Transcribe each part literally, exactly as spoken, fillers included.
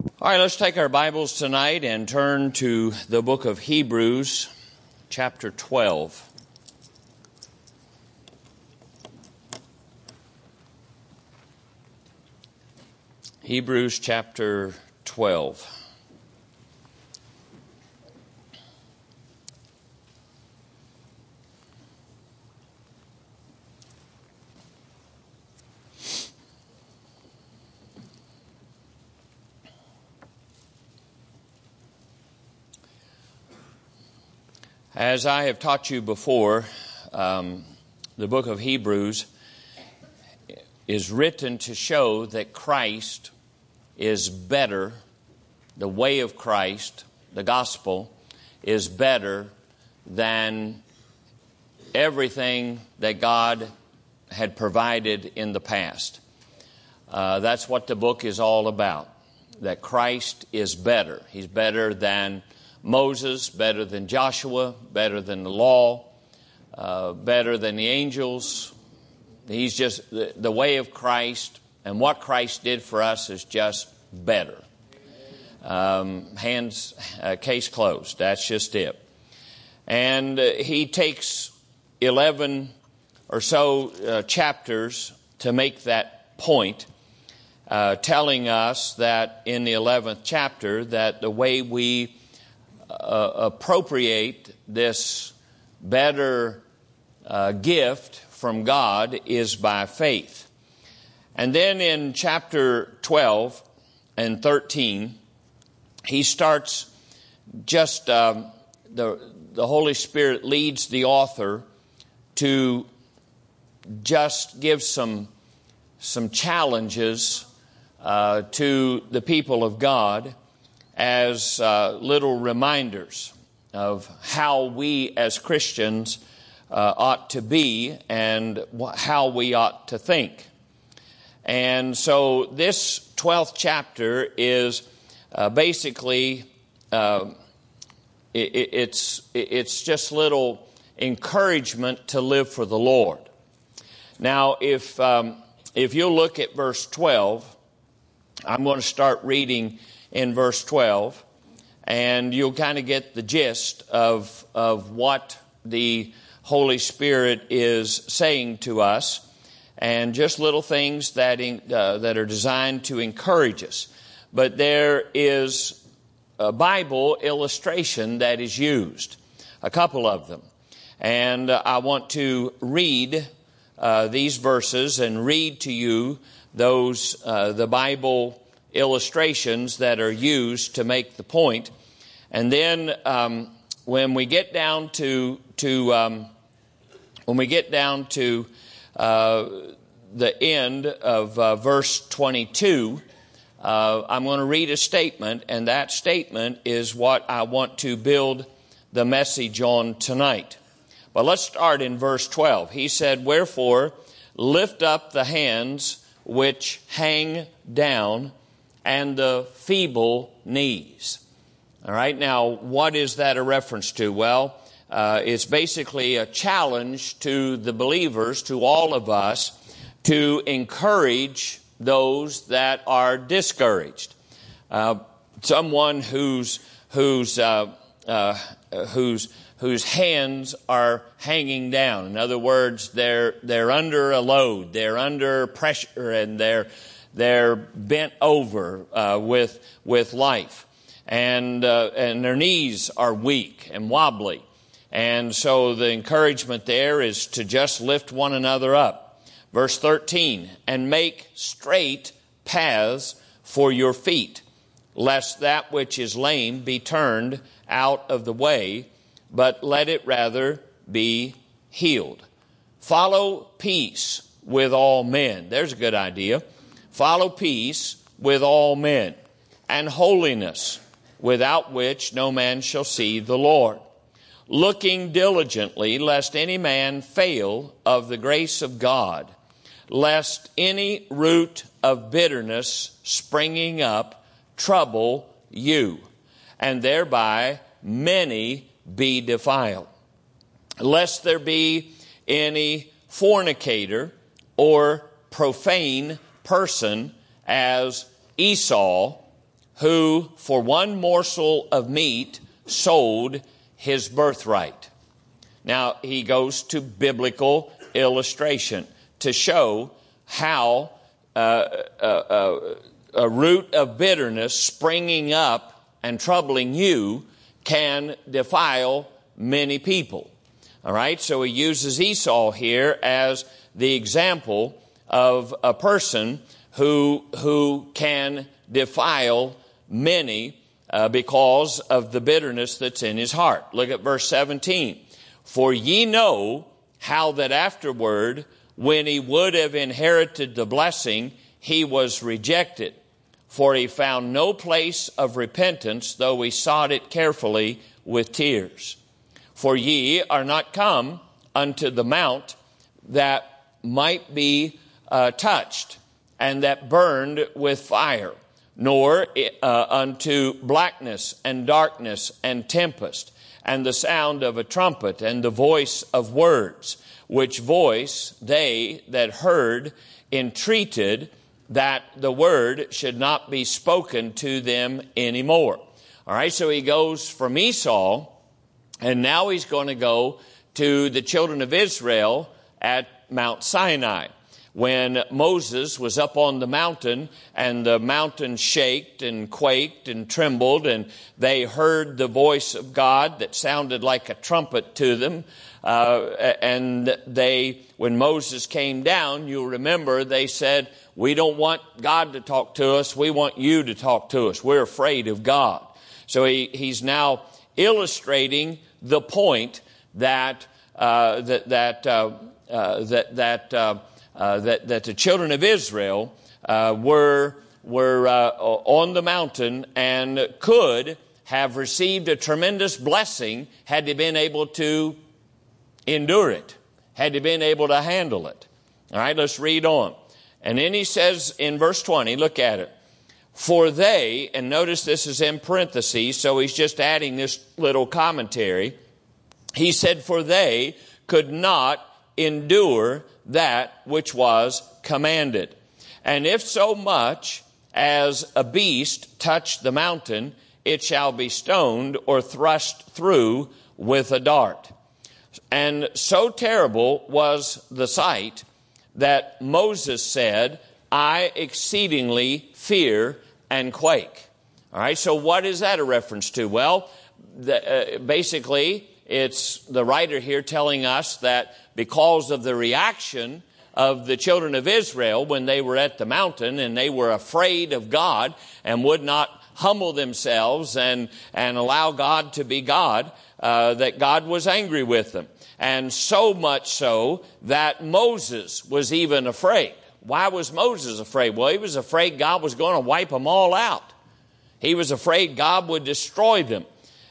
All right, let's take our Bibles tonight and turn to the book of Hebrews, chapter twelve. Hebrews chapter twelve. As I have taught you before, um, the book of Hebrews is written to show that Christ is better. The way of Christ, the gospel, is better than everything that God had provided in the past. Uh, that's what the book is all about, that Christ is better. He's better than Moses, better than Joshua, better than the law, uh, better than the angels. He's just, the, the way of Christ and what Christ did for us is just better. Um, hands, uh, case closed. That's just it. And uh, he takes eleven or so uh, chapters to make that point, uh, telling us that in the eleventh chapter that the way we Uh, appropriate this better uh, gift from God is by faith. And then in chapter twelve and thirteen, he starts just, um, the, the Holy Spirit leads the author to just give some, some challenges uh, to the people of God as uh, little reminders of how we as Christians uh, ought to be and wh- how we ought to think. And so this twelfth chapter is uh, basically, uh, it, it's, it's just little encouragement to live for the Lord. Now, if, um, if you look at verse twelve, I'm going to start reading in verse twelve, and you'll kind of get the gist of, of what the Holy Spirit is saying to us, and just little things that, in, uh, that are designed to encourage us. But there is a Bible illustration that is used, a couple of them. And uh, I want to read uh, these verses and read to you those, uh, the Bible illustrations that are used to make the point. And then um, when we get down to to um, when we get down to uh, the end of uh, verse twenty-two, uh, I'm going to read a statement, and that statement is what I want to build the message on tonight. But let's start in verse twelve. He said, "Wherefore lift up the hands which hang down, and the feeble knees." All right, now what is that a reference to? Well, uh, it's basically a challenge to the believers, to all of us, to encourage those that are discouraged. Uh, someone whose whose uh, uh, whose whose hands are hanging down. In other words, they're they're under a load, they're under pressure, and they're They're bent over uh, with with life, and uh, and their knees are weak and wobbly, and so the encouragement there is to just lift one another up. Verse thirteen, "And make straight paths for your feet, lest that which is lame be turned out of the way, but let it rather be healed. Follow peace with all men." There's a good idea. "Follow peace with all men, and holiness, without which no man shall see the Lord. Looking diligently, lest any man fail of the grace of God, lest any root of bitterness springing up trouble you, and thereby many be defiled. Lest there be any fornicator or profane person as Esau, who for one morsel of meat sold his birthright. Now, he goes to biblical illustration to show how uh, uh, uh, a root of bitterness springing up and troubling you can defile many people. All right, so he uses Esau here as the example of a person who who can defile many uh, because of the bitterness that's in his heart. Look at verse seventeen. For ye know how that afterward, when he would have inherited the blessing, he was rejected. For he found no place of repentance, though he sought it carefully with tears. For ye are not come unto the mount that might be uh, touched, and that burned with fire, nor uh, unto blackness and darkness and tempest, and the sound of a trumpet, and the voice of words, which voice they that heard entreated that the word should not be spoken to them anymore. All right, so he goes from Esau, and now he's going to go to the children of Israel at Mount Sinai. When Moses was up on the mountain, and the mountain shaked and quaked and trembled, and they heard the voice of God that sounded like a trumpet to them. Uh, and they, when Moses came down, you'll remember they said, we don't want God to talk to us. We want you to talk to us. We're afraid of God. So he, he's now illustrating the point that uh, that that uh, uh, that that, uh, uh, that that the children of Israel uh, were were uh, on the mountain and could have received a tremendous blessing had they been able to endure it, had they been able to handle it. All right, let's read on. And then he says in verse twenty, look at it. For they, and notice this is in parentheses, so he's just adding this little commentary. He said, for they could not endure that which was commanded. And if so much as a beast touch the mountain, it shall be stoned or thrust through with a dart. And so terrible was the sight that Moses said, I exceedingly fear and quake. All right, so what is that a reference to? Well, the, uh, basically, it's the writer here telling us that because of the reaction of the children of Israel when they were at the mountain and they were afraid of God and would not humble themselves and, and allow God to be God, uh, that God was angry with them. And so much so that Moses was even afraid. Why was Moses afraid? Well, he was afraid God was going to wipe them all out. He was afraid God would destroy them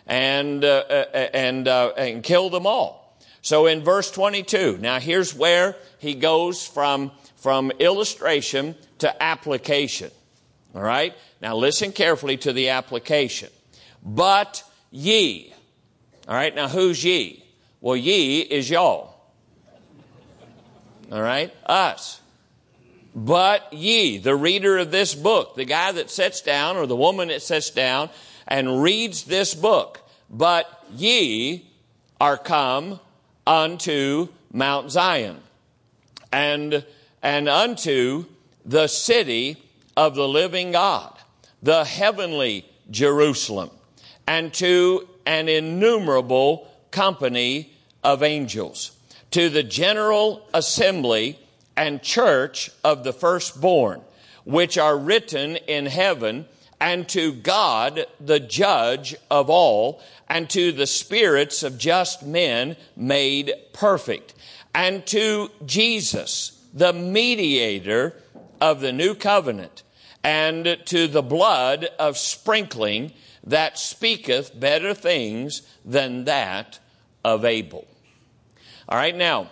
and uh, and uh, and kill them all. So in verse twenty-two, now here's where he goes from from illustration to application. All right? Now listen carefully to the application. But ye. All right, now who's ye? Well, ye is y'all. All right? Us. But ye, the reader of this book, the guy that sits down or the woman that sits down and reads this book, but ye are come unto Mount Zion and, and unto the city of the living God, the heavenly Jerusalem, and to an innumerable company of angels, to the general assembly and church of the firstborn, which are written in heaven, and to God, the judge of all, and to the spirits of just men made perfect, and to Jesus, the mediator of the new covenant, and to the blood of sprinkling that speaketh better things than that of Abel. All right, now,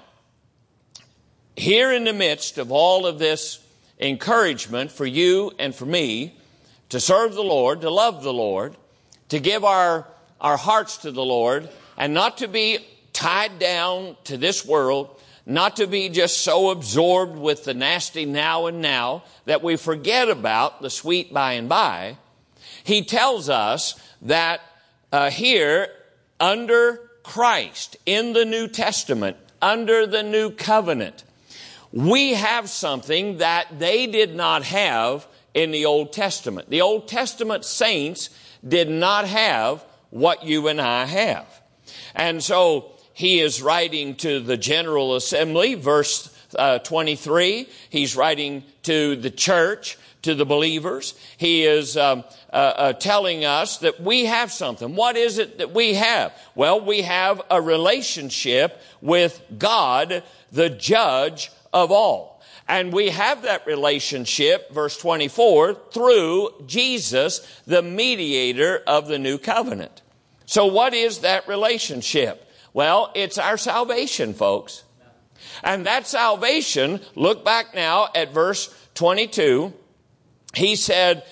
here in the midst of all of this encouragement for you and for me to serve the Lord, to love the Lord, to give our, our hearts to the Lord, and not to be tied down to this world, not to be just so absorbed with the nasty now and now that we forget about the sweet by and by. he tells us that uh, here under Christ, in the New Testament, under the New Covenant, we have something that they did not have in the Old Testament. The Old Testament saints did not have what you and I have. And so he is writing to the General Assembly, verse uh, twenty-three. He's writing to the church, to the believers. He is um, uh, uh, telling us that we have something. What is it that we have? Well, we have a relationship with God, the judge of all. And we have that relationship, verse twenty-four, through Jesus, the mediator of the new covenant. So what is that relationship? Well, it's our salvation, folks. And that salvation, look back now at verse twenty-two. He said,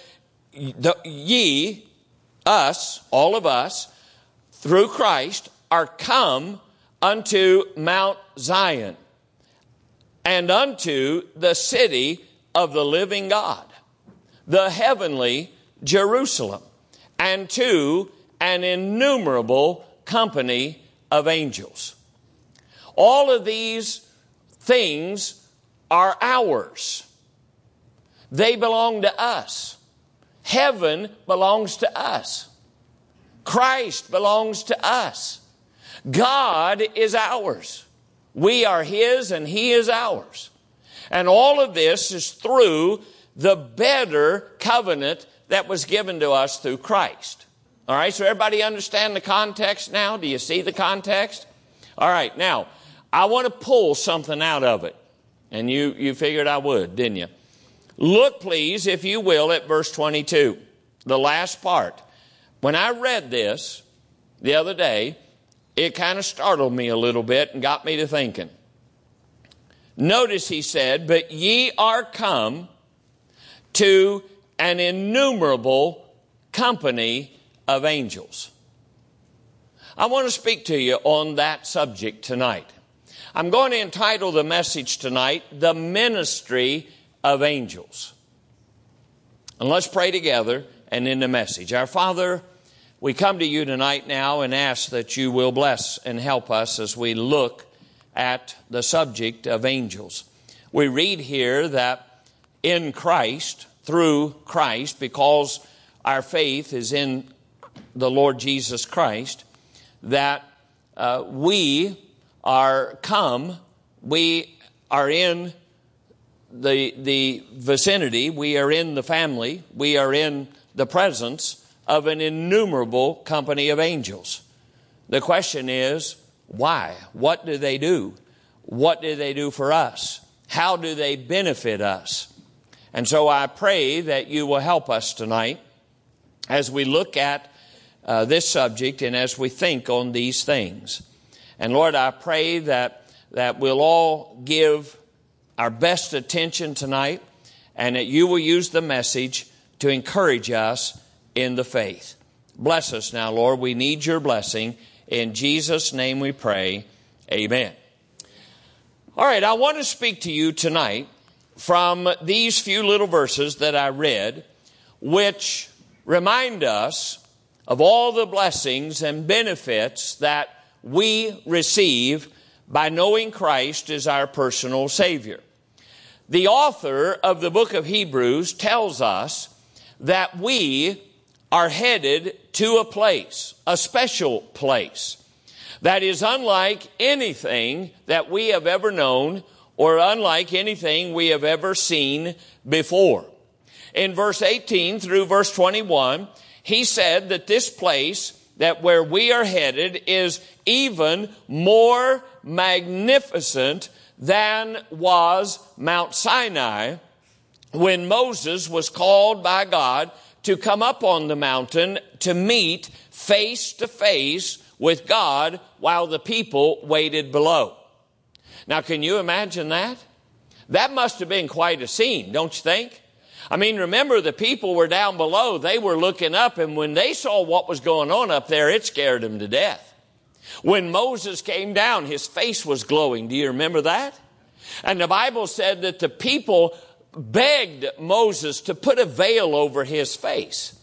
ye, us, all of us, through Christ, are come unto Mount Zion, and unto the city of the living God, the heavenly Jerusalem, and to an innumerable company of angels. All of these things are ours. They belong to us. Heaven belongs to us. Christ belongs to us. God is ours. We are His and He is ours. And all of this is through the better covenant that was given to us through Christ. All right, so everybody understand the context now? Do you see the context? All right, now, I want to pull something out of it. And you, you figured I would, didn't you? Look, please, if you will, at verse twenty-two, the last part. When I read this the other day, it kind of startled me a little bit and got me to thinking. Notice he said, but ye are come to an innumerable company of angels. I want to speak to you on that subject tonight. I'm going to entitle the message tonight, The Ministry of Angels. And let's pray together and in the message. Our Father, we come to you tonight now and ask that you will bless and help us as we look at the subject of angels. We read here that in Christ, through Christ, because our faith is in the Lord Jesus Christ, that uh, we are come, we are in the, the vicinity, we are in the family, we are in the presence of an innumerable company of angels. The question is, why? What do they do? What do they do for us? How do they benefit us? And so I pray that you will help us tonight as we look at uh, this subject and as we think on these things. And Lord, I pray that, that we'll all give our best attention tonight and that you will use the message to encourage us in the faith. Bless us now, Lord. We need your blessing. In Jesus' name we pray. Amen. All right, I want to speak to you tonight from these few little verses that I read, which remind us of all the blessings and benefits that we receive by knowing Christ as our personal Savior. The author of the book of Hebrews tells us that we are headed to a place, a special place, that is unlike anything that we have ever known or unlike anything we have ever seen before. In verse eighteen through verse twenty-one, he said that this place, that where we are headed, is even more magnificent than was Mount Sinai when Moses was called by God to come up on the mountain to meet face to face with God while the people waited below. Now, can you imagine that? That must have been quite a scene, don't you think? I mean, remember, the people were down below. They were looking up, and when they saw what was going on up there, it scared them to death. When Moses came down, his face was glowing. Do you remember that? And the Bible said that the people begged Moses to put a veil over his face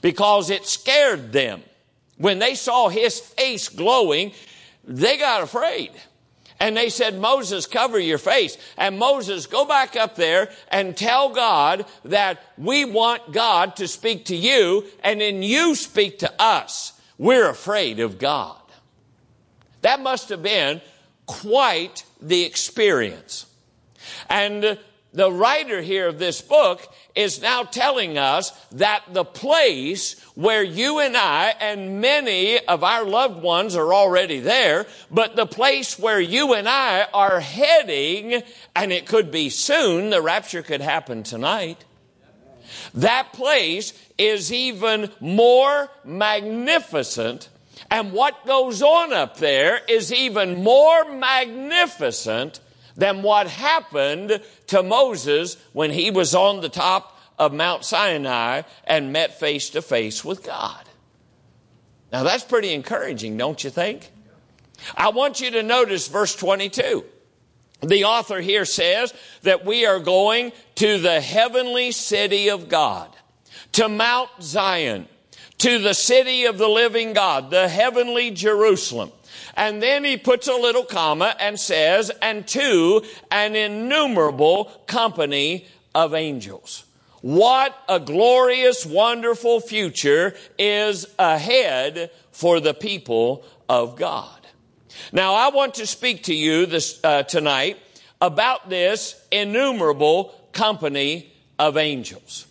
because it scared them. When they saw his face glowing, they got afraid. And they said, Moses, cover your face. And Moses, go back up there and tell God that we want God to speak to you, and then you speak to us. We're afraid of God. That must have been quite the experience. And the writer here of this book is now telling us that the place where you and I and many of our loved ones are already there, but the place where you and I are heading, and it could be soon, the rapture could happen tonight, that place is even more magnificent, and what goes on up there is even more magnificent than what happened to Moses when he was on the top of Mount Sinai and met face to face with God. Now that's pretty encouraging, don't you think? I want you to notice verse twenty-two. The author here says that we are going to the heavenly city of God, to Mount Zion, to the city of the living God, the heavenly Jerusalem. And then he puts a little comma and says, and to an innumerable company of angels. What a glorious, wonderful future is ahead for the people of God. Now, I want to speak to you this uh, tonight about this innumerable company of angels.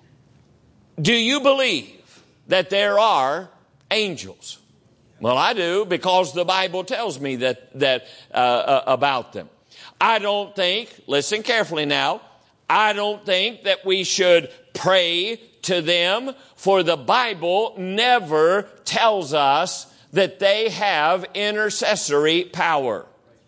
Do you believe that there are angels? Well, I do, because the Bible tells me that that uh, uh, about them. I don't think, listen carefully now, I don't think that we should pray to them, for the Bible never tells us that they have intercessory power.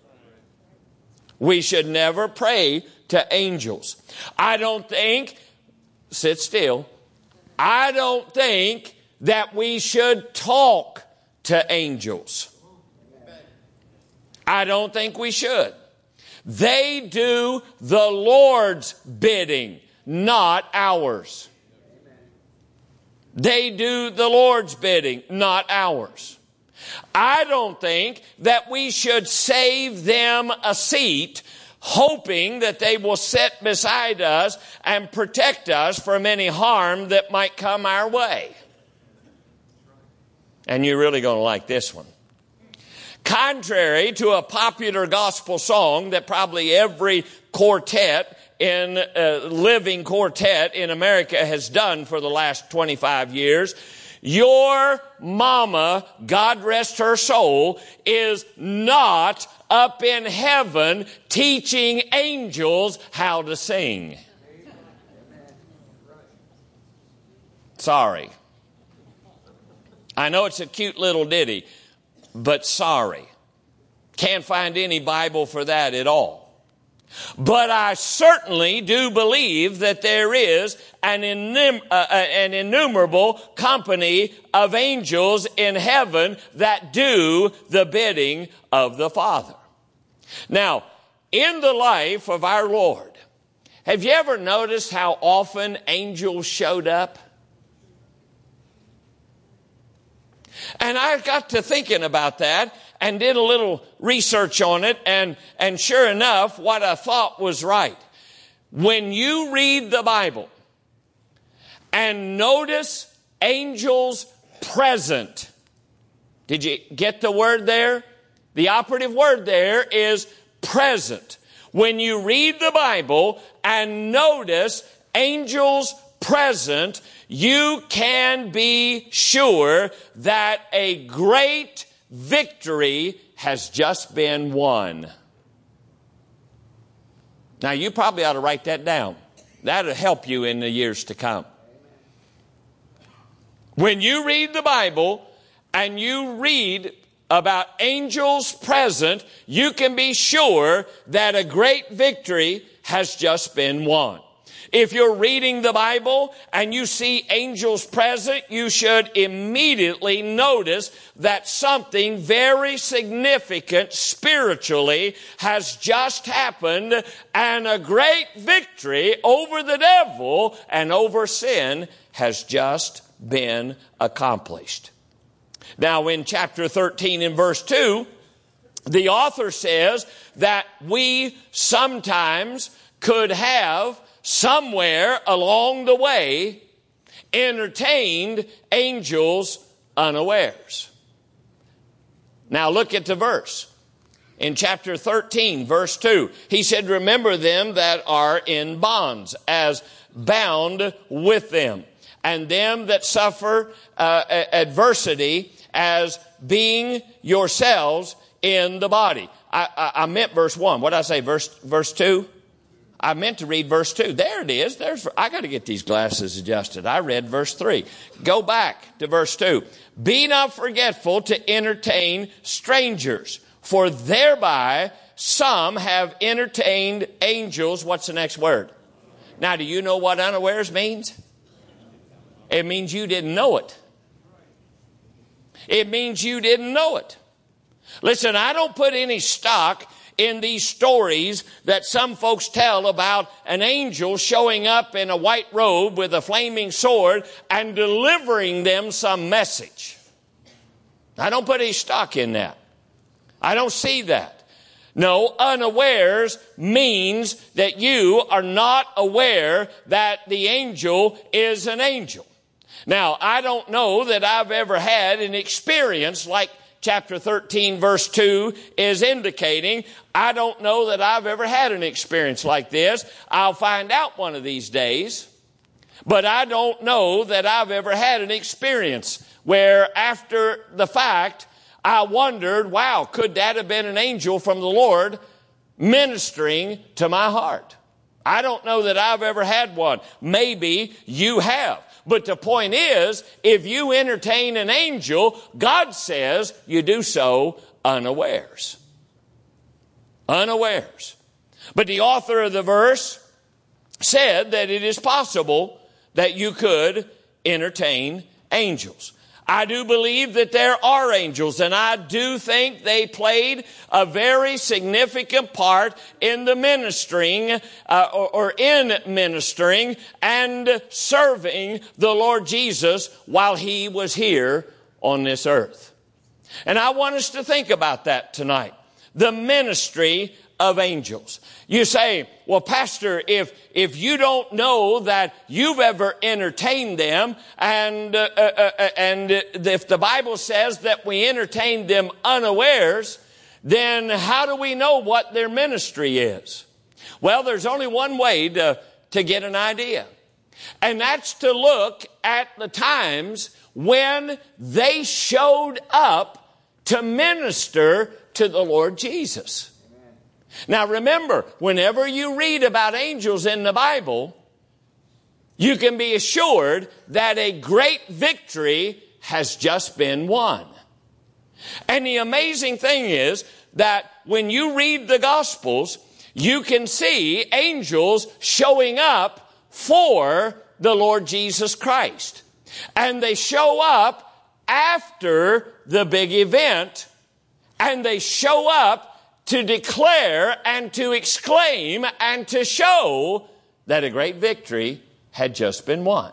We should never pray to angels. I don't think, sit still, I don't think that we should talk to angels. I don't think we should. They do the Lord's bidding, not ours. They do the Lord's bidding, not ours. I don't think that we should save them a seat, hoping that they will sit beside us and protect us from any harm that might come our way. And you're really going to like this one. Contrary to a popular gospel song that probably every quartet in uh, living quartet in America has done for the last twenty-five years, your mama, God rest her soul, is not up in heaven teaching angels how to sing. Sorry. I know it's a cute little ditty, but sorry. Can't find any Bible for that at all. But I certainly do believe that there is an, inum- uh, an innumerable company of angels in heaven that do the bidding of the Father. Now, in the life of our Lord, have you ever noticed how often angels showed up? And I got to thinking about that and did a little research on it, and, and sure enough, what I thought was right. When you read the Bible and notice angels present, did you get the word there? The operative word there is present. When you read the Bible and notice angels present, you can be sure that a great victory has just been won. Now, you probably ought to write that down. That'll help you in the years to come. When you read the Bible and you read about angels present, you can be sure that a great victory has just been won. If you're reading the Bible and you see angels present, you should immediately notice that something very significant spiritually has just happened, and a great victory over the devil and over sin has just been accomplished. Now in chapter thirteen and verse two, the author says that we sometimes could have somewhere along the way entertained angels unawares. Now look at the verse. In chapter thirteen, verse two, he said, remember them that are in bonds, as bound with them, and them that suffer uh, adversity, as being yourselves in the body. I, I, I meant verse one. What did I say? Verse verse two? I meant to read verse two. There it is. There's. I got to get these glasses adjusted. I read verse three. Go back to verse two. Be not forgetful to entertain strangers, for thereby some have entertained angels. What's the next word? Now, do you know what unawares means? It means you didn't know it. It means you didn't know it. Listen, I don't put any stock in these stories that some folks tell about an angel showing up in a white robe with a flaming sword and delivering them some message. I don't put any stock in that. I don't see that. No, unawares means that you are not aware that the angel is an angel. Now, I don't know that I've ever had an experience like chapter thirteen, verse two is indicating. I don't know that I've ever had an experience like this. I'll find out one of these days. But I don't know that I've ever had an experience where after the fact, I wondered, wow, could that have been an angel from the Lord ministering to my heart? I don't know that I've ever had one. Maybe you have. But the point is, if you entertain an angel, God says you do so unawares. Unawares. But the author of the verse said that it is possible that you could entertain angels. I do believe that there are angels, and I do think they played a very significant part in the ministering uh, or, or in ministering and serving the Lord Jesus while he was here on this earth. And I want us to think about that tonight. The ministry of angels. You say, well, Pastor, if if you don't know that you've ever entertained them, and uh, uh, uh, and if the Bible says that we entertained them unawares, then how do we know what their ministry is? Well, there's only one way to, to get an idea, and that's to look at the times when they showed up to minister to the Lord Jesus. Now remember, whenever you read about angels in the Bible, you can be assured that a great victory has just been won. And the amazing thing is that when you read the Gospels, you can see angels showing up for the Lord Jesus Christ. And they show up after the big event, and they show up to declare and to exclaim and to show that a great victory had just been won.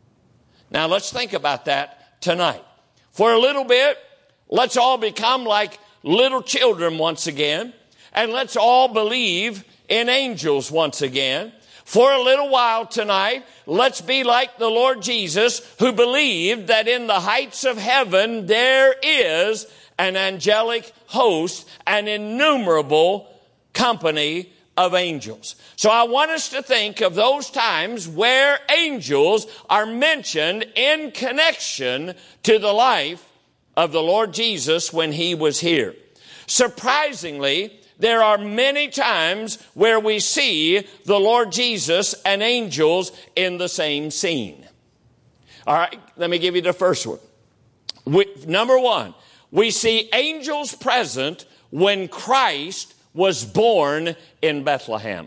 Now let's think about that tonight. For a little bit, let's all become like little children once again, and let's all believe in angels once again. For a little while tonight, let's be like the Lord Jesus, who believed that in the heights of heaven there is an angelic host, an innumerable company of angels. So I want us to think of those times where angels are mentioned in connection to the life of the Lord Jesus when he was here. Surprisingly, there are many times where we see the Lord Jesus and angels in the same scene. All right, let me give you the first one. We, number one, we see angels present when Christ was born in Bethlehem.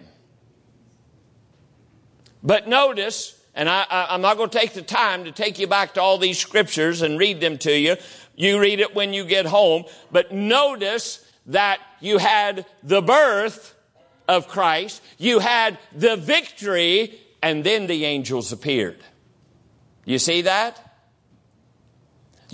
But notice, and I, I, I'm not going to take the time to take you back to all these scriptures and read them to you. You read it when you get home. But notice that you had the birth of Christ, you had the victory, and then the angels appeared. You see that?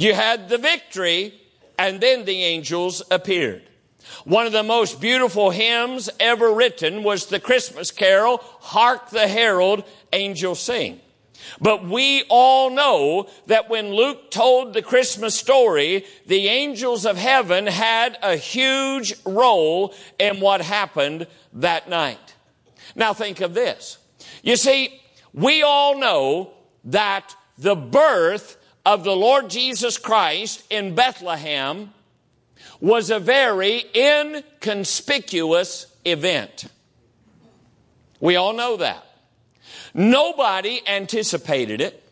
You had the victory, and then the angels appeared. One of the most beautiful hymns ever written was the Christmas carol, Hark the Herald Angels Sing. But we all know that when Luke told the Christmas story, the angels of heaven had a huge role in what happened that night. Now think of this. You see, we all know that the birth of the Lord Jesus Christ in Bethlehem was a very inconspicuous event. We all know that. Nobody anticipated it.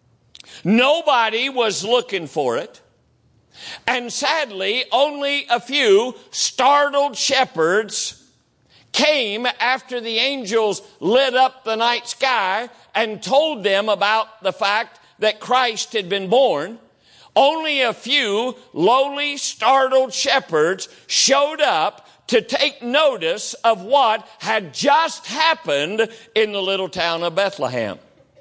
Nobody was looking for it. And sadly, only a few startled shepherds came after the angels lit up the night sky and told them about the fact that Christ had been born. Only a few lowly, startled shepherds showed up to take notice of what had just happened in the little town of Bethlehem.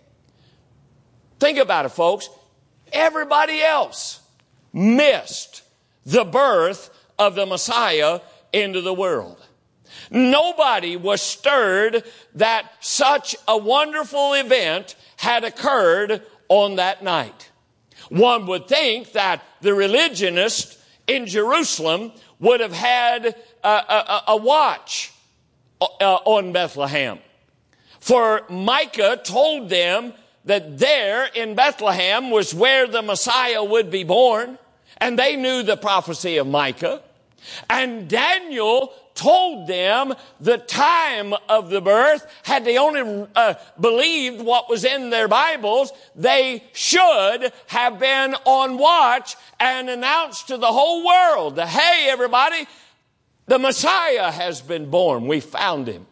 Think about it, folks. Everybody else missed the birth of the Messiah into the world. Nobody was stirred that such a wonderful event had occurred on that night. One would think that the religionists in Jerusalem would have had a, a, a watch uh, on Bethlehem. For Micah told them that there in Bethlehem was where the Messiah would be born. And they knew the prophecy of Micah. And Daniel told them the time of the birth. Had they only uh, believed what was in their Bibles, they should have been on watch and announced to the whole world that, hey, everybody, the Messiah has been born. We found him.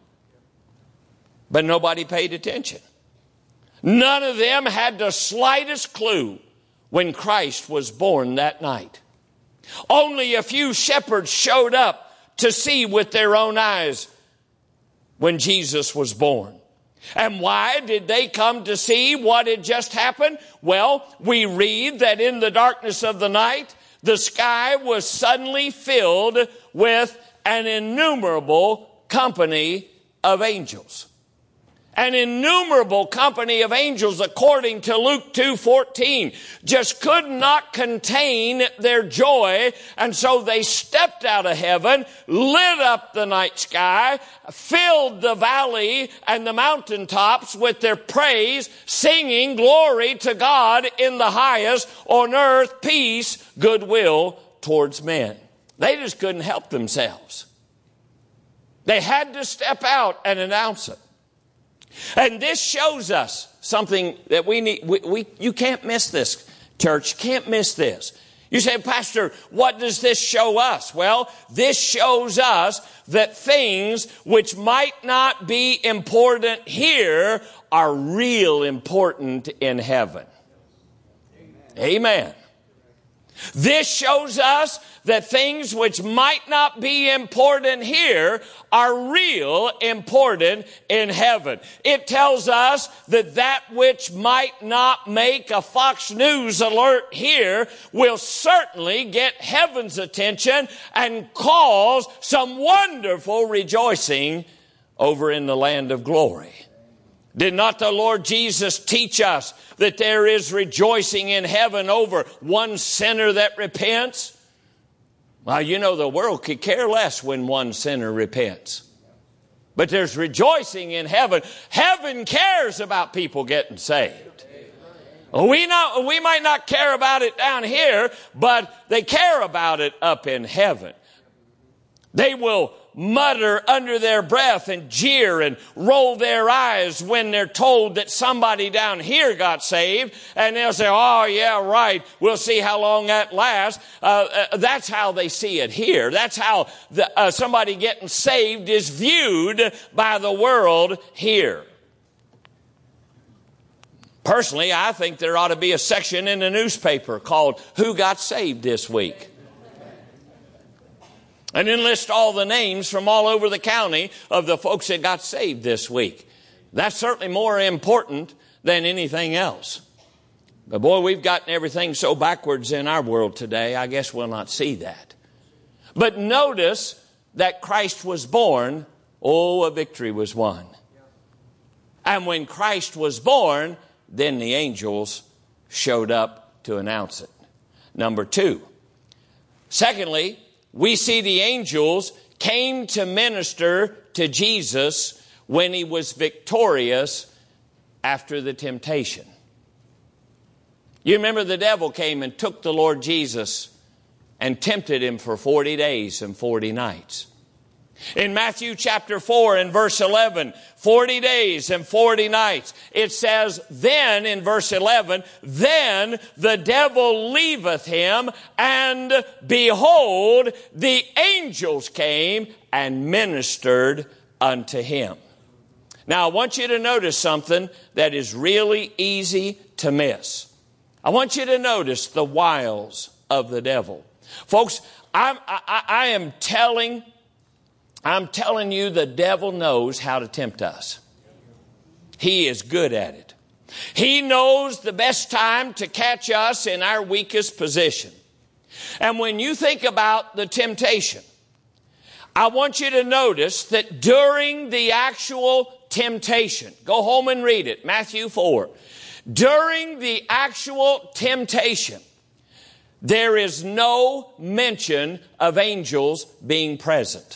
But nobody paid attention. None of them had the slightest clue when Christ was born that night. Only a few shepherds showed up to see with their own eyes when Jesus was born. And why did they come to see what had just happened? Well, we read that in the darkness of the night, the sky was suddenly filled with an innumerable company of angels. An innumerable company of angels, according to Luke two fourteen, just could not contain their joy. And so they stepped out of heaven, lit up the night sky, filled the valley and the mountaintops with their praise, singing glory to God in the highest, on earth peace, goodwill towards men. They just couldn't help themselves. They had to step out and announce it. And this shows us something that we need. We, we, you can't miss this, church. Can't miss this. You say, Pastor, what does this show us? Well, this shows us that things which might not be important here are real important in heaven. Amen. Amen. This shows us that things which might not be important here are real important in heaven. It tells us that that which might not make a Fox News alert here will certainly get heaven's attention and cause some wonderful rejoicing over in the land of glory. Did not the Lord Jesus teach us that there is rejoicing in heaven over one sinner that repents? Well, you know, the world could care less when one sinner repents. But there's rejoicing in heaven. Heaven cares about people getting saved. We not, we might not care about it down here, but they care about it up in heaven. They will mutter under their breath and jeer and roll their eyes when they're told that somebody down here got saved, and they'll say, oh yeah, right, we'll see how long that lasts. Uh, uh, that's how they see it here. That's how the, uh, somebody getting saved is viewed by the world here. Personally, I think there ought to be a section in the newspaper called Who Got Saved This Week? And then list all the names from all over the county of the folks that got saved this week. That's certainly more important than anything else. But boy, we've gotten everything so backwards in our world today, I guess we'll not see that. But notice that Christ was born, oh, a victory was won. And when Christ was born, then the angels showed up to announce it. Number two. Secondly, we see the angels came to minister to Jesus when he was victorious after the temptation. You remember the devil came and took the Lord Jesus and tempted him for forty days and forty nights. In Matthew chapter four and verse eleven, forty days and forty nights, it says, then in verse eleven, then the devil leaveth him, and behold, the angels came and ministered unto him. Now, I want you to notice something that is really easy to miss. I want you to notice the wiles of the devil. Folks, I'm, I, I am telling I'm telling you, the devil knows how to tempt us. He is good at it. He knows the best time to catch us in our weakest position. And when you think about the temptation, I want you to notice that during the actual temptation, go home and read it, Matthew four. During the actual temptation, there is no mention of angels being present.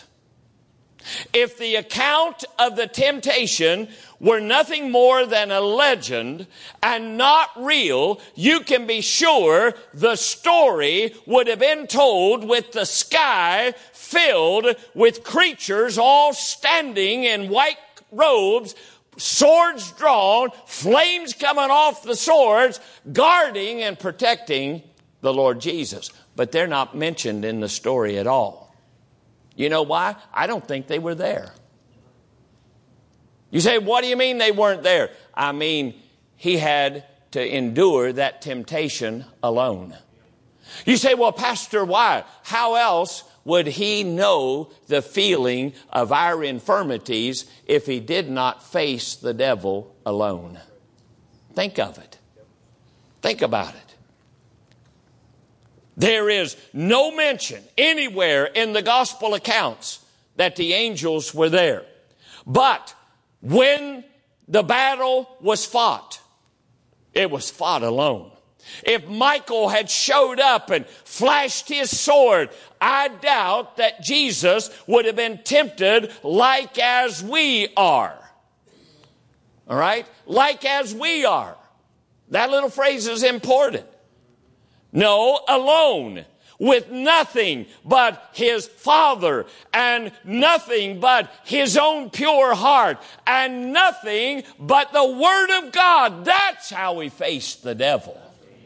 If the account of the temptation were nothing more than a legend and not real, you can be sure the story would have been told with the sky filled with creatures all standing in white robes, swords drawn, flames coming off the swords, guarding and protecting the Lord Jesus. But they're not mentioned in the story at all. You know why? I don't think they were there. You say, what do you mean they weren't there? I mean, he had to endure that temptation alone. You say, well, Pastor, why? How else would he know the feeling of our infirmities if he did not face the devil alone? Think of it. Think about it. There is no mention anywhere in the gospel accounts that the angels were there. But when the battle was fought, it was fought alone. If Michael had showed up and flashed his sword, I doubt that Jesus would have been tempted like as we are. All right? Like as we are. That little phrase is important. No, alone, with nothing but his Father, and nothing but his own pure heart, and nothing but the Word of God. That's how he faced the devil.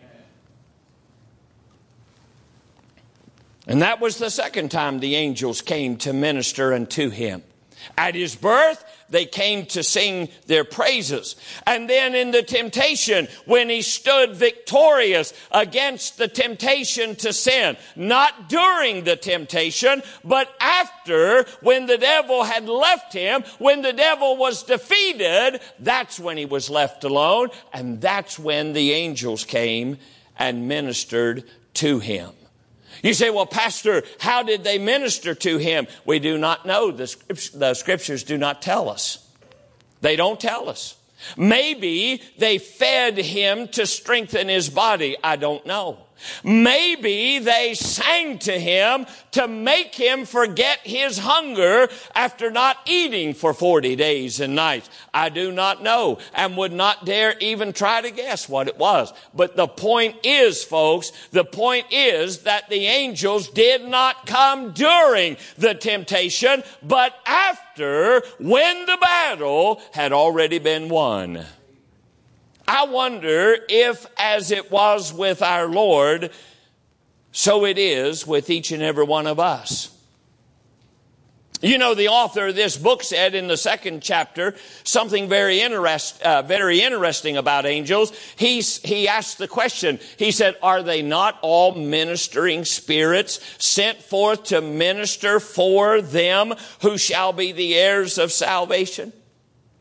And that was the second time the angels came to minister unto him. At his birth, they came to sing their praises. And then in the temptation, when he stood victorious against the temptation to sin, not during the temptation, but after, when the devil had left him, when the devil was defeated, that's when he was left alone. And that's when the angels came and ministered to him. You say, well, Pastor, how did they minister to him? We do not know. The, the scriptures do not tell us. They don't tell us. Maybe they fed him to strengthen his body. I don't know. Maybe they sang to him to make him forget his hunger after not eating for forty days and nights. I do not know and would not dare even try to guess what it was. But the point is, folks, the point is that the angels did not come during the temptation, but after, when the battle had already been won. I wonder if, as it was with our Lord, so it is with each and every one of us. You know, the author of this book said in the second chapter something very interest, uh, very interesting about angels. He, he asked the question, he said, are they not all ministering spirits sent forth to minister for them who shall be the heirs of salvation?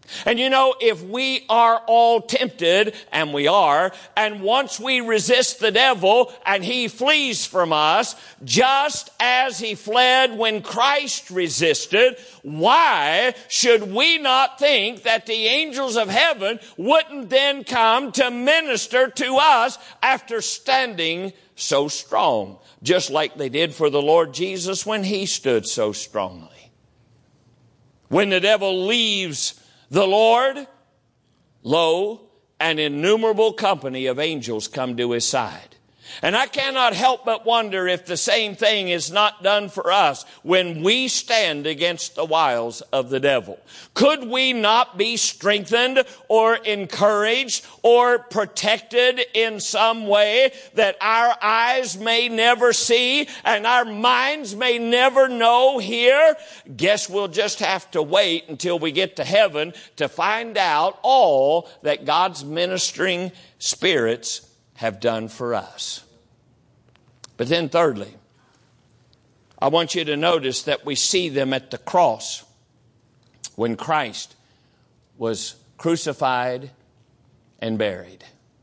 And you know, if we are all tempted, and we are, and once we resist the devil and he flees from us, just as he fled when Christ resisted, why should we not think that the angels of heaven wouldn't then come to minister to us after standing so strong, just like they did for the Lord Jesus when he stood so strongly? When the devil leaves the Lord, lo, an innumerable company of angels come to his side. And I cannot help but wonder if the same thing is not done for us when we stand against the wiles of the devil. Could we not be strengthened or encouraged or protected in some way that our eyes may never see and our minds may never know here? Guess we'll just have to wait until we get to heaven to find out all that God's ministering spirits have done for us. But then thirdly, I want you to notice that we see them at the cross when Christ was crucified and buried.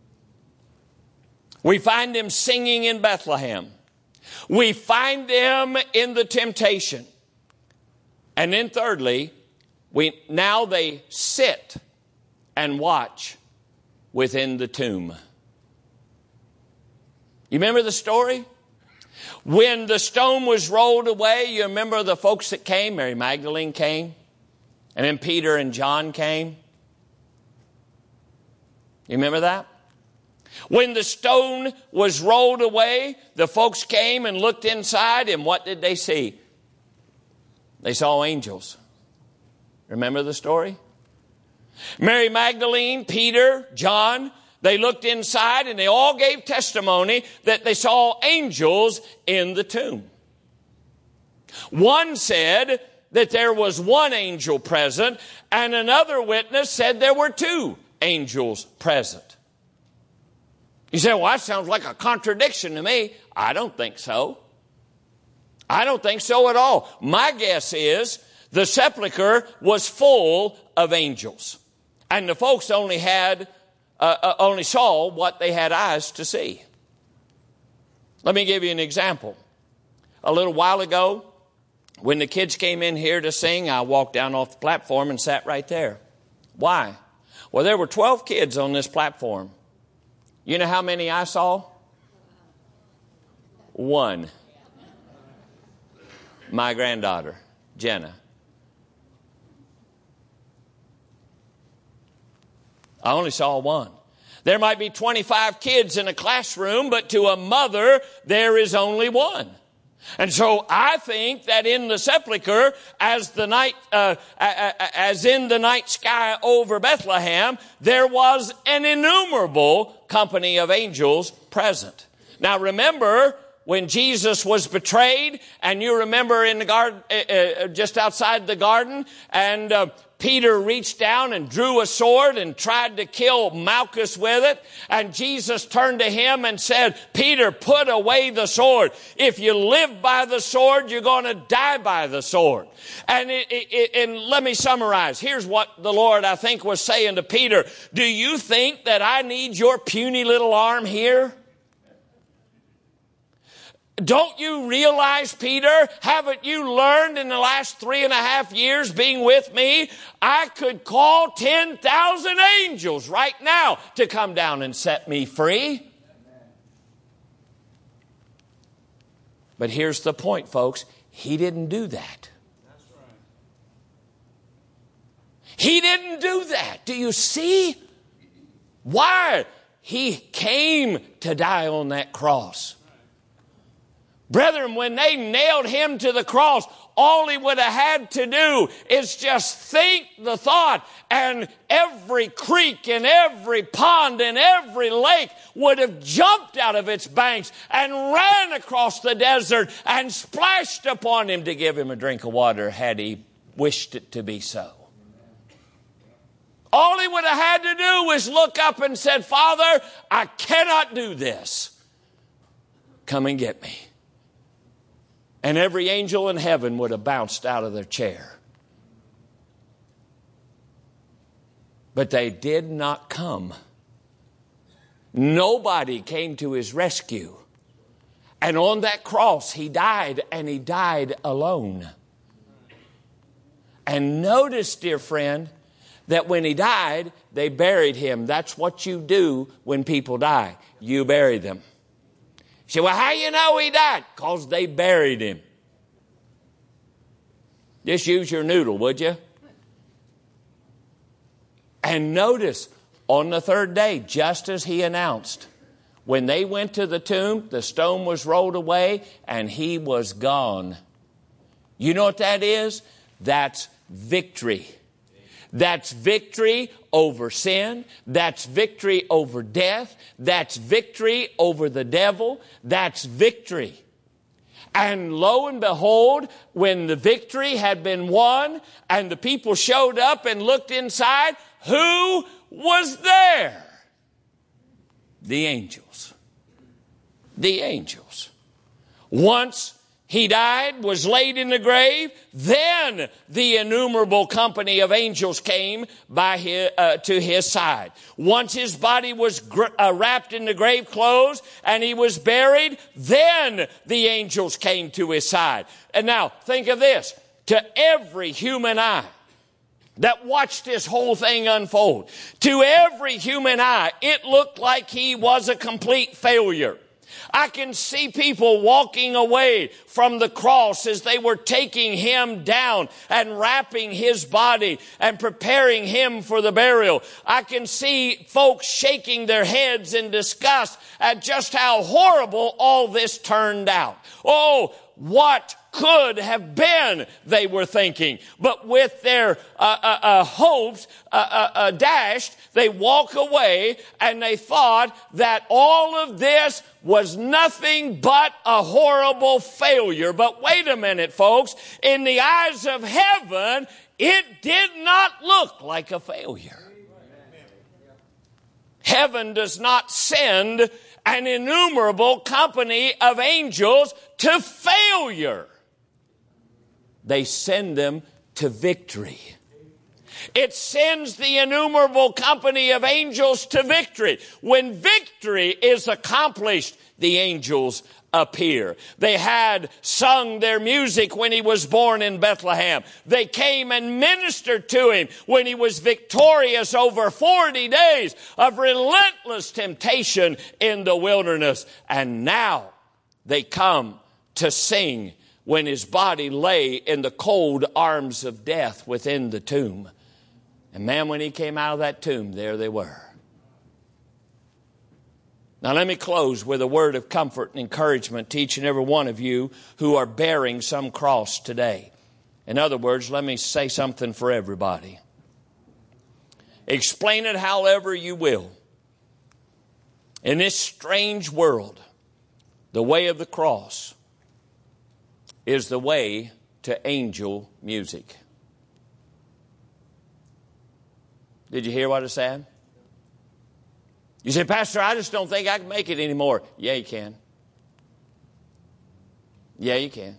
We find them singing in Bethlehem. We find them in the temptation. And then thirdly, we now they sit and watch within the tomb. You remember the story? When the stone was rolled away, you remember the folks that came? Mary Magdalene came. And then Peter and John came. You remember that? When the stone was rolled away, the folks came and looked inside, and what did they see? They saw angels. Remember the story? Mary Magdalene, Peter, John, they looked inside and they all gave testimony that they saw angels in the tomb. One said that there was one angel present, and another witness said there were two angels present. You say, well, that sounds like a contradiction to me. I don't think so. I don't think so at all. My guess is the sepulcher was full of angels, and the folks only had Uh, uh, only saw what they had eyes to see. Let me give you an example. A little while ago, when the kids came in here to sing, I walked down off the platform and sat right there. Why? Well, there were twelve kids on this platform. You know how many I saw? One. My granddaughter, Jenna. I only saw one. There might be twenty-five kids in a classroom, but to a mother, there is only one. And so I think that in the sepulcher, as the night, uh, as in the night sky over Bethlehem, there was an innumerable company of angels present. Now remember, when Jesus was betrayed, and you remember in the garden, uh, uh, just outside the garden, and uh, Peter reached down and drew a sword and tried to kill Malchus with it. And Jesus turned to him and said, Peter, put away the sword. If you live by the sword, you're going to die by the sword. And, it, it, and let me summarize. Here's what the Lord, I think, was saying to Peter. Do you think that I need your puny little arm here? Don't you realize, Peter, haven't you learned in the last three and a half years being with me, I could call ten thousand angels right now to come down and set me free? But here's the point, folks. He didn't do that. He didn't do that. Do you see? Why? He came to die on that cross. Brethren, when they nailed him to the cross, all he would have had to do is just think the thought, and every creek and every pond and every lake would have jumped out of its banks and ran across the desert and splashed upon him to give him a drink of water had he wished it to be so. All he would have had to do was look up and said, Father, I cannot do this. Come and get me. And every angel in heaven would have bounced out of their chair. But they did not come. Nobody came to his rescue. And on that cross, he died, and he died alone. And notice, dear friend, that when he died, they buried him. That's what you do when people die. You bury them. You say, well, how you know he died? Because they buried him. Just use your noodle, would you? And notice, on the third day, just as he announced, when they went to the tomb, the stone was rolled away, and he was gone. You know what that is? That's victory. That's victory over sin. That's victory over death. That's victory over the devil. That's victory. And lo and behold, when the victory had been won and the people showed up and looked inside, who was there? The angels. The angels. Once he died, was laid in the grave, then the innumerable company of angels came by his, uh, to his side. Once his body was gr- uh, wrapped in the grave clothes and he was buried, then the angels came to his side. And now, think of this. To every human eye that watched this whole thing unfold, to every human eye, it looked like he was a complete failure. I can see people walking away from the cross as they were taking him down and wrapping his body and preparing him for the burial. I can see folks shaking their heads in disgust at just how horrible all this turned out. Oh, what could have been, they were thinking. But with their uh, uh, uh, hopes uh, uh, uh, dashed, they walk away and they thought that all of this was nothing but a horrible failure. But wait a minute, folks. In the eyes of heaven, it did not look like a failure. Heaven does not send an innumerable company of angels to failure. They send them to victory. It sends the innumerable company of angels to victory. When victory is accomplished, the angels appear. They had sung their music when he was born in Bethlehem. They came and ministered to him when he was victorious over forty days of relentless temptation in the wilderness. And now they come to sing when his body lay in the cold arms of death within the tomb. And man, when he came out of that tomb, there they were. Now let me close with a word of comfort and encouragement to each and every one of you who are bearing some cross today. In other words, let me say something for everybody. Explain it however you will. In this strange world, the way of the cross is the way to angel music. Did you hear what I said? You say, Pastor, I just don't think I can make it anymore. Yeah, you can. Yeah, you can.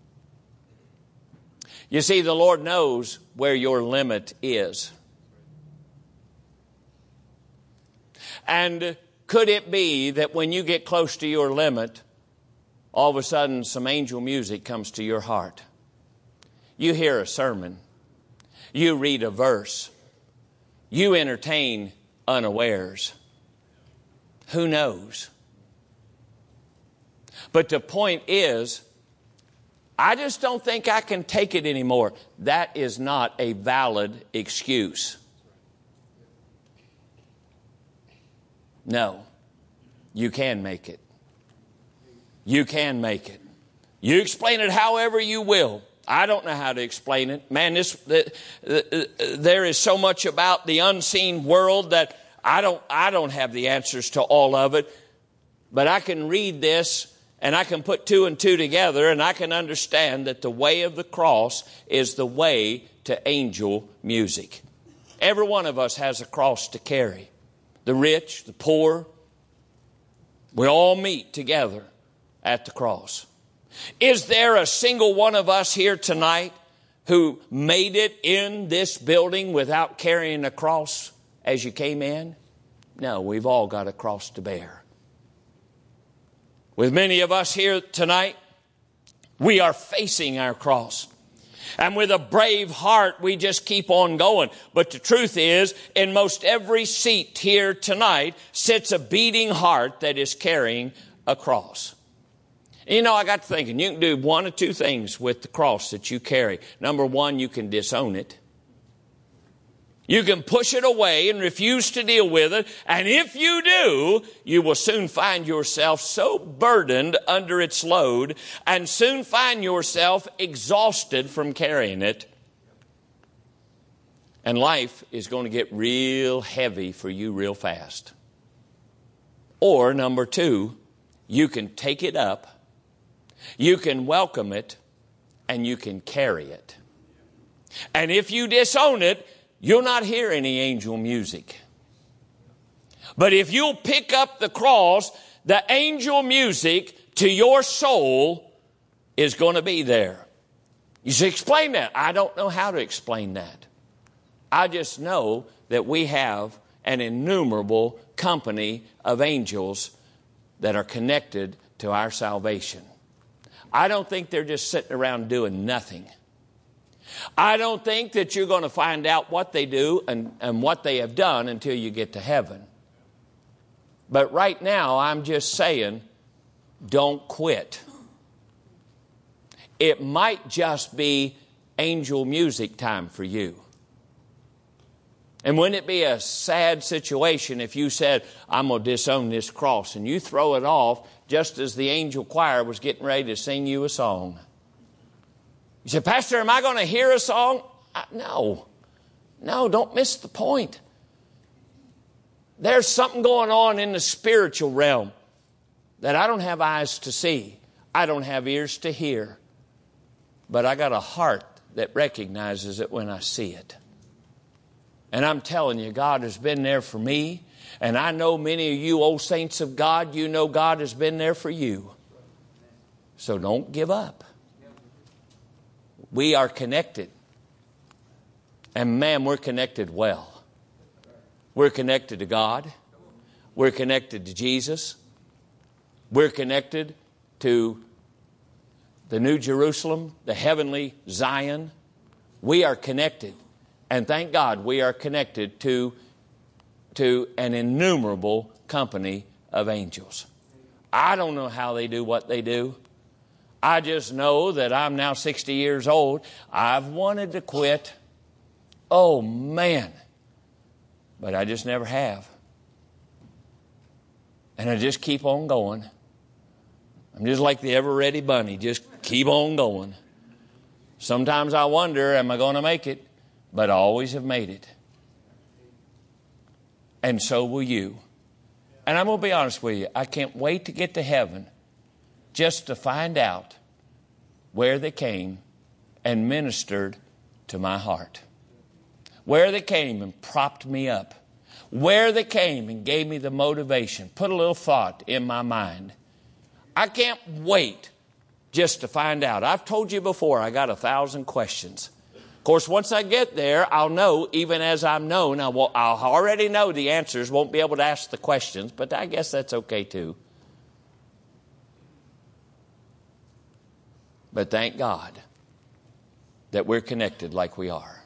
You see, the Lord knows where your limit is. And could it be that when you get close to your limit, all of a sudden some angel music comes to your heart? You hear a sermon. You read a verse. You entertain unawares. Who knows? But the point is, I just don't think I can take it anymore. That is not a valid excuse. No, you can make it. You can make it. You explain it however you will. I don't know how to explain it. Man, this the, the, uh, there is so much about the unseen world that I don't I don't have the answers to all of it. But I can read this and I can put two and two together and I can understand that the way of the cross is the way to angel music. Every one of us has a cross to carry. The rich, the poor, we all meet together at the cross. Is there a single one of us here tonight who made it in this building without carrying a cross as you came in? No, we've all got a cross to bear. With many of us here tonight, we are facing our cross. And with a brave heart, we just keep on going. But the truth is, in most every seat here tonight sits a beating heart that is carrying a cross. You know, I got to thinking, you can do one of two things with the cross that you carry. Number one, you can disown it. You can push it away and refuse to deal with it. And if you do, you will soon find yourself so burdened under its load and soon find yourself exhausted from carrying it. And life is going to get real heavy for you real fast. Or number two, you can take it up, you can welcome it, and you can carry it. And if you disown it, you'll not hear any angel music. But if you'll pick up the cross, the angel music to your soul is going to be there. You say, explain that. I don't know how to explain that. I just know that we have an innumerable company of angels that are connected to our salvation. I don't think they're just sitting around doing nothing. I don't think that you're going to find out what they do and, and what they have done until you get to heaven. But right now, I'm just saying, don't quit. It might just be angel music time for you. And wouldn't it be a sad situation if you said, I'm going to disown this cross, and you throw it off just as the angel choir was getting ready to sing you a song? You say, Pastor, am I going to hear a song? I, no. No, don't miss the point. There's something going on in the spiritual realm that I don't have eyes to see. I don't have ears to hear. But I got a heart that recognizes it when I see it. And I'm telling you, God has been there for me. And I know many of you old saints of God, you know God has been there for you. So don't give up. We are connected. And man, we're connected well. We're connected to God. We're connected to Jesus. We're connected to the New Jerusalem, the heavenly Zion. We are connected. And thank God we are connected to, to an innumerable company of angels. I don't know how they do what they do. I just know that I'm now sixty years old. I've wanted to quit. Oh, man. But I just never have. And I just keep on going. I'm just like the ever-ready bunny. Just keep on going. Sometimes I wonder, am I going to make it? But I always have made it. And so will you. And I'm going to be honest with you. I can't wait to get to heaven just to find out where they came and ministered to my heart. Where they came and propped me up. Where they came and gave me the motivation. Put a little thought in my mind. I can't wait just to find out. I've told you before, I got a thousand questions. Of course, once I get there, I'll know, even as I'm known, I will, I'll already know the answers, won't be able to ask the questions, but I guess that's okay too. But thank God that we're connected like we are.